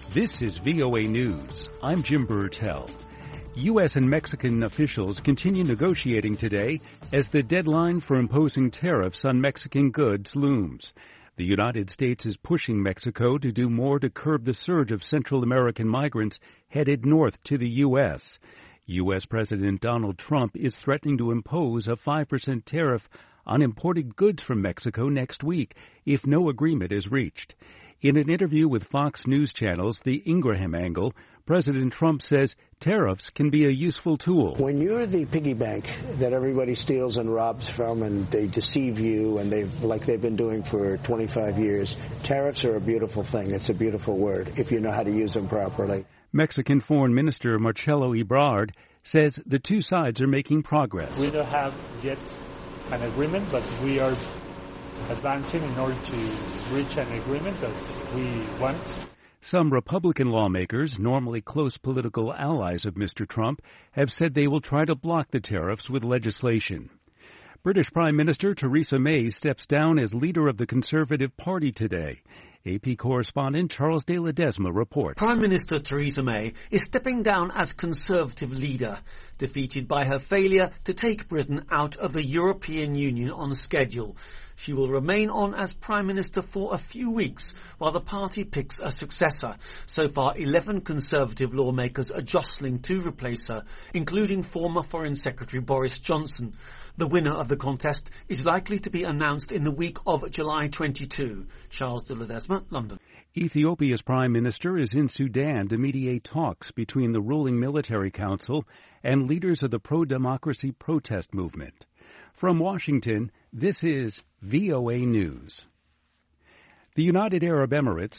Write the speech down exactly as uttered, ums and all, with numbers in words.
This is V O A News. I'm Jim Burtell. U S and Mexican officials continue negotiating today as the deadline for imposing tariffs on Mexican goods looms. The United States is pushing Mexico to do more to curb the surge of Central American migrants headed north to the U S. U S. President Donald Trump is threatening to impose a five percent tariff on imported goods from Mexico next week if no agreement is reached. In an interview with Fox News Channel's The Ingraham Angle, President Trump says tariffs can be a useful tool. When you're the piggy bank that everybody steals and robs from and they deceive you and they've like they've been doing for twenty-five years, tariffs are a beautiful thing. It's a beautiful word if you know how to use them properly. Mexican Foreign Minister Marcelo Ebrard says the two sides are making progress. We don't have yet an agreement, but we are advancing in order to reach an agreement as we want. Some Republican lawmakers, normally close political allies of Mister Trump, have said they will try to block the tariffs with legislation. British Prime Minister Theresa May steps down as leader of the Conservative Party today. A P correspondent Charles de Ledesma reports. Prime Minister Theresa May is stepping down as Conservative leader, defeated by her failure to take Britain out of the European Union on schedule. She will remain on as Prime Minister for a few weeks while the party picks a successor. So far, eleven Conservative lawmakers are jostling to replace her, including former Foreign Secretary Boris Johnson. The winner of the contest is likely to be announced in the week of July twenty-second. Charles de Ledesma, London. Ethiopia's prime minister is in Sudan to mediate talks between the ruling military council and leaders of the pro-democracy protest movement. From Washington, this is V O A News. The United Arab Emirates